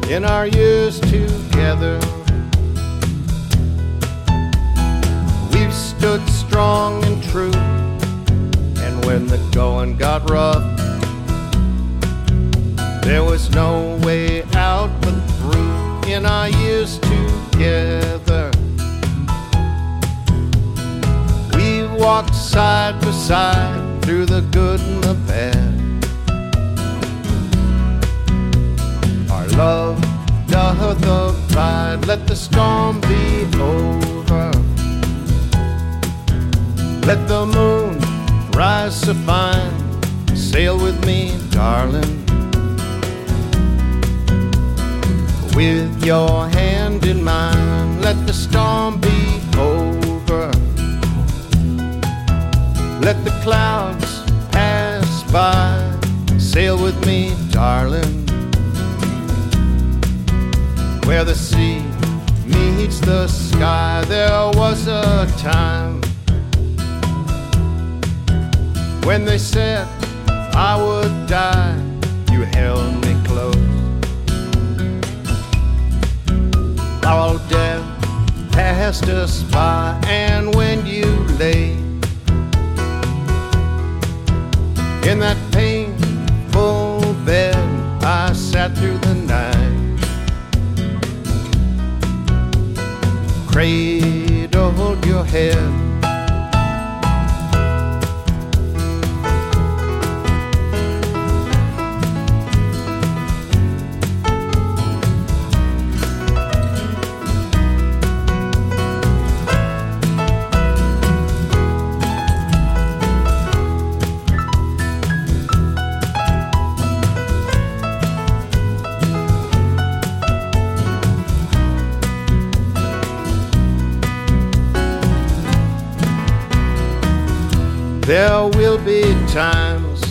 in our years together. We've stood strong and true, and when the going got rough, there was no way out but through in our years together. We've walked side by side through the good and the bad. Our love doth abide, let the storm be over. Let the moon rise so fine, sail with me, darling. With your hand in mine, let the storm be over. Let the clouds pass by, sail with me, darling. Where the sea meets the sky, there was a time when they said I would die. You held me close, all death passed us by, and when you lay in that painful bed, I sat through the night, cradled your head. There will be times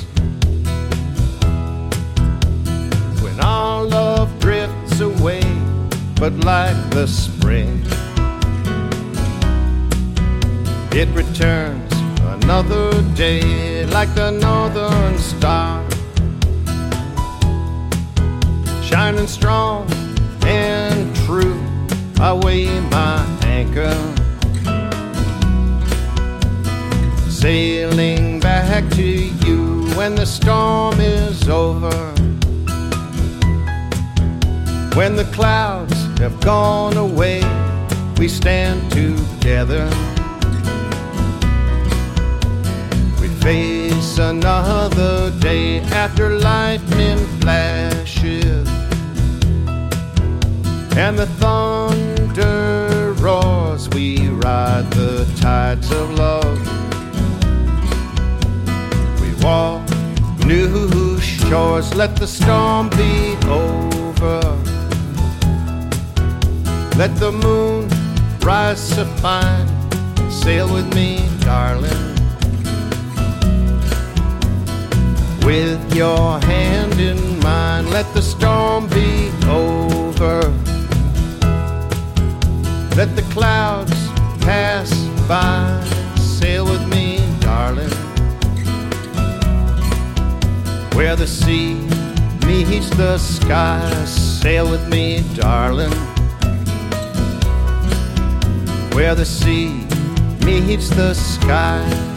when our love drifts away, but like the spring, it returns another day, like the northern star, shining strong and true. I weigh my anchor, sailing back to you when the storm is over. When the clouds have gone away, we stand together. We face another day after lightning flashes and the thunder roars. We ride the tides of love, walk new shores. Let the storm be over, let the moon rise so fine, sail with me, darling. With your hand in mine, let the storm be over. Let the clouds pass by, sail with me, darling. Where the sea meets the sky, sail with me, darling. Where the sea meets the sky,